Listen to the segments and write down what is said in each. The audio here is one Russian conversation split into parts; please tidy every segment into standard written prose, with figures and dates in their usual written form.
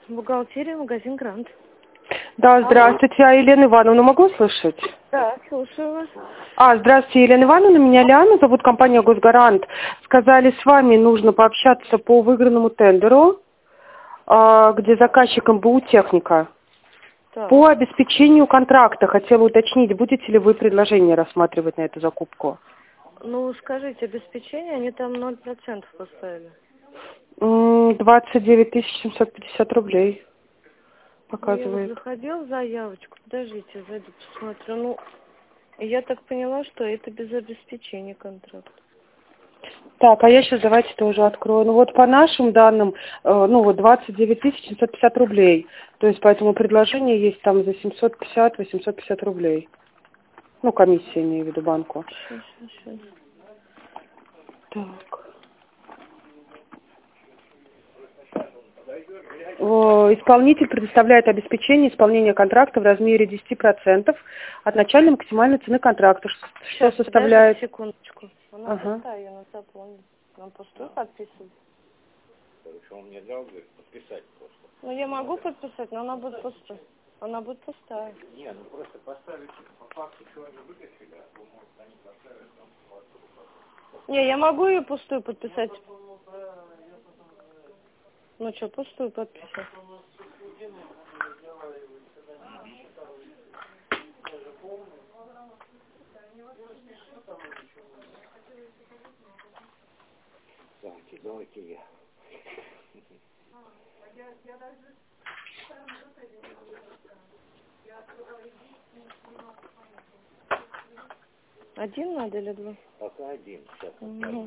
Бухгалтерия, магазин Грант. Да, Алло. здравствуйте. А Елена Ивановна могу слышать? Да, слушаю вас. Здравствуйте, Елена Ивановна. Меня Лиана зовут, компания «Госгарант». Сказали, с вами нужно пообщаться по выигранному тендеру, где заказчиком БУ «Техника». Так, По обеспечению контракта хотела уточнить, будете ли вы предложение рассматривать на эту закупку? ну скажите, обеспечение, они там 0% поставили. 29 750 рублей Ну, я вот показывает. заходила заявочку, подождите, зайду посмотрю. Ну, я так поняла, что это без обеспечения контракта. Так, а я сейчас давайте тоже открою. Ну вот по нашим данным, 29 750 рублей. То есть поэтому предложение есть там за 750-850 рублей. Ну, комиссия, имею в виду, банку. Сейчас. Так. Исполнитель предоставляет обеспечение исполнения контракта в размере 10% от начальной максимальной цены контракта, что Сейчас, составляет... подождите секундочку. Она Ага. пустая, я на заполнить. Нам пустую подписывать? Он мне дал, говорит, подписать просто. Ну, я могу подписать, но она будет пустая. Она будет пустая. Не, ну просто поставить по факту, что они вытащили, а то, может, они поставят там по факту. Не, я могу ее пустую подписать. Ну что, пустую подписать? Давайте я. Один надо или два? Пока один. Сейчас Угу.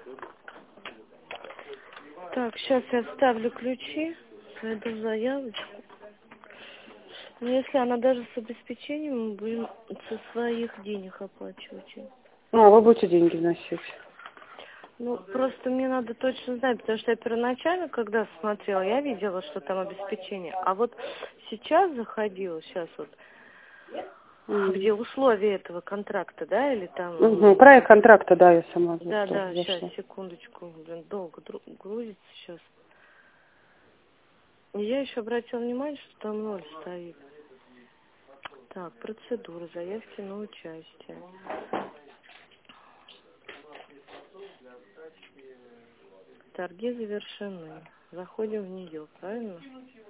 Так, сейчас я ставлю ключи, зайду в заявочку. Но если она даже с обеспечением, мы будем со своих денег оплачивать. Вы будете деньги вносить. Ну, просто мне надо точно знать, потому что я первоначально, когда смотрела, я видела, что там обеспечение. А вот сейчас заходила, сейчас вот, где условия этого контракта, да, или там... Проект контракта, да, я сама Да, тоже сейчас, зашла. секундочку, блин, долго грузится сейчас. И я еще обратила внимание, что там 0 стоит. Так, процедура заявки на участие. Торги завершены. Заходим в нее, правильно?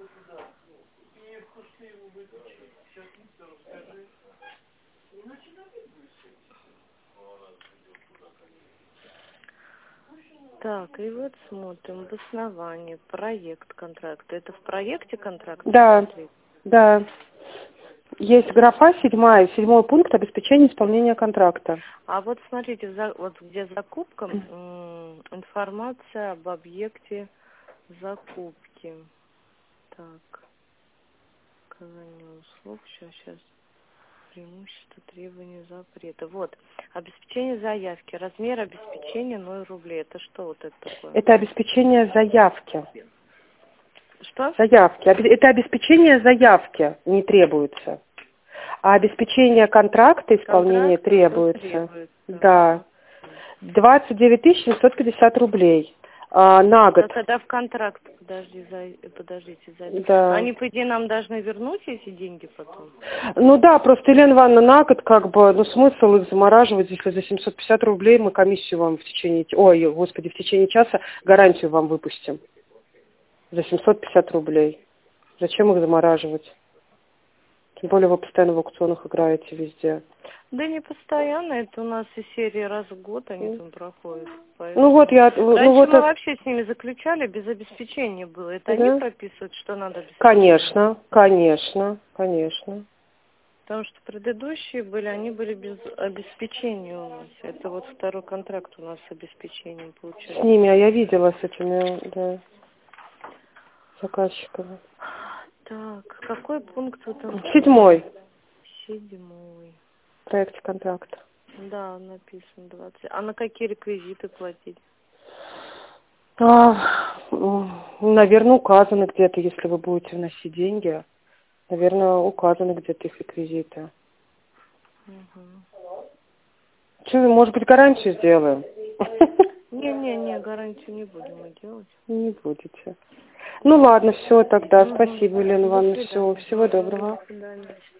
Так, и вот смотрим в основании проект контракта. Это в проекте контракта? Да, Смотреть? да. Есть графа 7 пункт обеспечения исполнения контракта. А вот смотрите, вот где закупка, информация об объекте закупки. Так, оказание услуг, сейчас. Преимущество, требования, запрета. Вот, обеспечение заявки. Размер обеспечения 0 рублей. Это что вот это такое? Это обеспечение заявки. Что? Заявки. Это обеспечение заявки не требуется. А обеспечение контракта исполнения требуется. Да. 29 750 рублей на год. Да, тогда в контракт, подождите. Да. Они, по идее, нам должны вернуть эти деньги потом? Ну да, просто, Елена Ивановна, на год смысл их замораживать, если за 750 рублей мы комиссию вам в течение часа гарантию вам выпустим. За 750 рублей. Зачем их замораживать? Тем более вы постоянно в аукционах играете везде. Да не постоянно, это у нас из серии раз в год они там проходят. Раньше мы вообще с ними заключали, без обеспечения было. Это они прописывают, что надо обеспечение? Конечно. Потому что предыдущие они были без обеспечения у нас. Это вот второй контракт у нас с обеспечением получается. С ними, а я видела с этими, да, заказчиками. Так, какой пункт вы там? 7. 7. В проекте контракта. Да, написано 20. А на какие реквизиты платить? Наверное, указаны где-то, если вы будете вносить деньги. Наверное, указаны где-то их реквизиты. Может быть, гарантию сделаем? Не, гарантию не будем мы делать. Не будете. Ну ладно, все тогда. Мгм. Спасибо, Елена До Ивановна. свидания. Всего доброго. До свидания.